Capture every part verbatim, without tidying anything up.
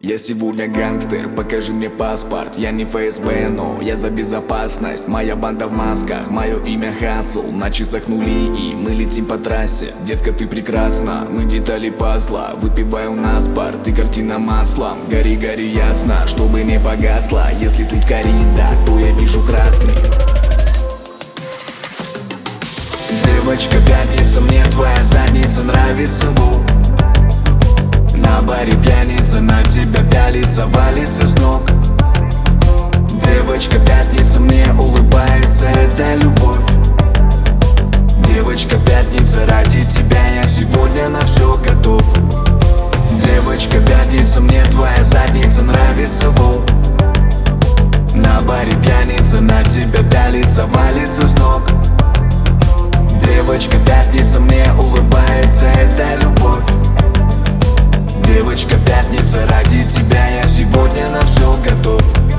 Я сегодня гангстер, покажи мне паспорт. Я не эф эс бэ, но я за безопасность. Моя банда в масках, мое имя Хасл. На часах нули и мы летим по трассе. Детка, ты прекрасна, мы детали пазла. Выпивай у нас бар, ты картина маслом. Гори, гори ясно, чтобы не погасла. Если тут коррида, то я вижу красный. Девочка, пятница, мне твоя задница нравится, во. На баре пьяница, на тебя пялится, валится с ног. Девочка, пятница, мне улыбается, это любовь. Девочка, пятница, ради тебя я сегодня на все готов. Девочка, пятница, мне твоя задница нравится, во. На баре пьяница, на тебя пялится, валится с ног. Девочка, пятница, мне улыбается, это любовь. Девочка, пятница, ради тебя я сегодня на все готов.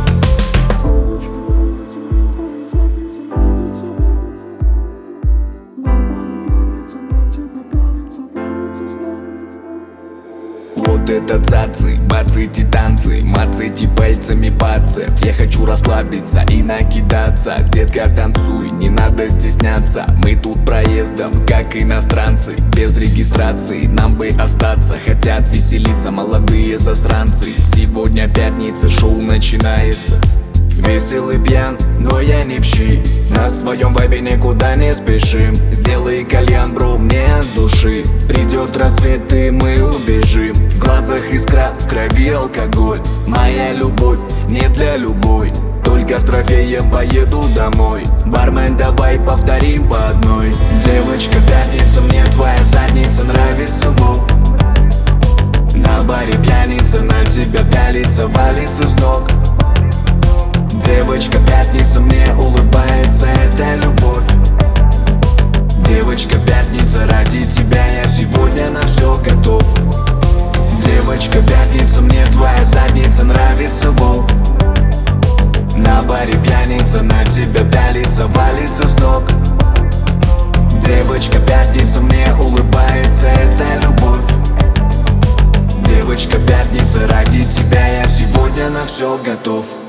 Вот это цацы, бацы эти танцы, мацы эти пальцами пацев. Я хочу расслабиться и накидаться. Детка, танцуй, не надо стесняться. Мы тут проездом, как иностранцы. Без регистрации нам бы остаться. Хотят веселиться молодые засранцы. Сегодня пятница, шоу начинается. Веселый пьян, но я не в щи. На своем вайбе никуда не спешим. Сделай кальян, бро, мне от души. Придет рассвет и мы убежим. В глазах искра, в крови алкоголь. Моя любовь не для любой. Только с трофеем поеду домой. Бармен, давай повторим по одной. Девочка, пятница, мне твоя задница нравится, во. На баре пьяница, на тебя пялится, валится с ног. Девочка, пятница, мне улыбается, это любовь. Девочка, пятница, ради тебя я сегодня на все готов. Девочка, пятница, мне твоя задница нравится, во. На баре пьяница, на тебя пялится, валится с ног. Девочка, пятница, мне улыбается, это любовь. Девочка, пятница, ради тебя я сегодня на все готов.